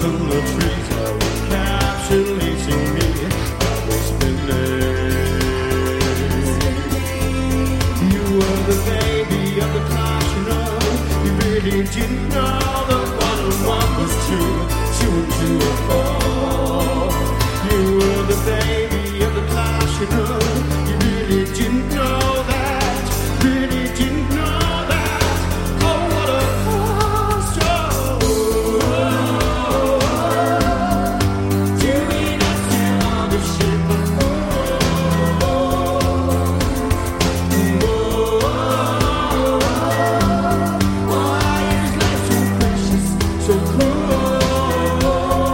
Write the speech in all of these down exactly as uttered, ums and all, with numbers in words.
from the trees that were encapsulating me. I was spinning. You were the baby of the class, you know. You really didn't know that one and one was two, two and two were four. You were the baby of the class, you know. You really didn't know that, really didn't know that. Oh, what a force! Doing us on the ship of why is life so precious, so cruel?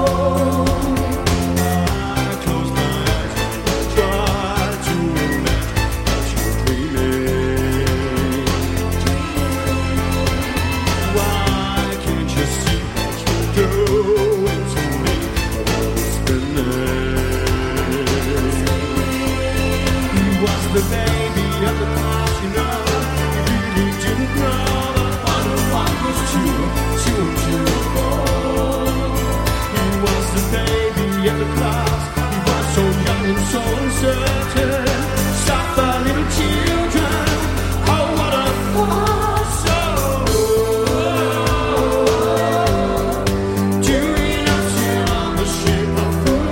I close my eyes and try to imagine that you're dreaming. Why can't you see what you're doing to me? The world is spinning. You was the baby of the class, you know. You really didn't know that one and one was two, two and two were four. He was the baby of the class. He was so young and so uncertain. Suffer little children. Oh, what a force! Doing us here on the ship of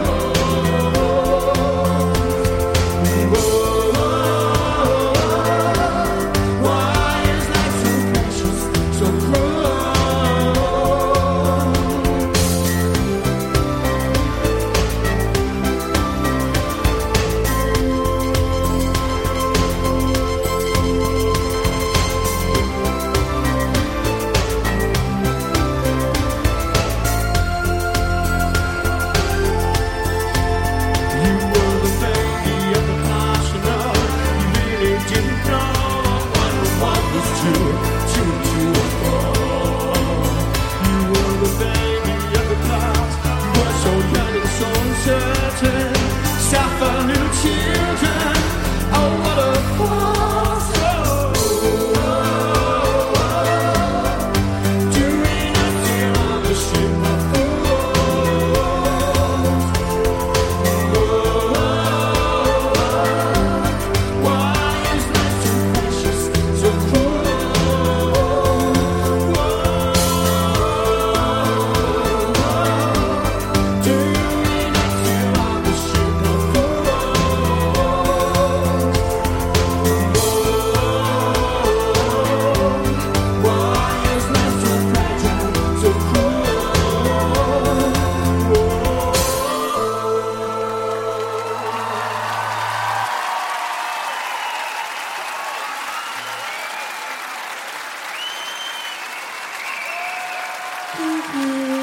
why is life so precious, so cruel? You were the baby of the class, you know. You really didn't know one and one was two, two and two were four. You were the baby of the class. You were so young and so uncertain. Suffer little children. Oh, what a force! Doing us here on the ship of why is life so precious, so cruel? Doing us here on the ship of why is life so fragile, so cruel? Thank you.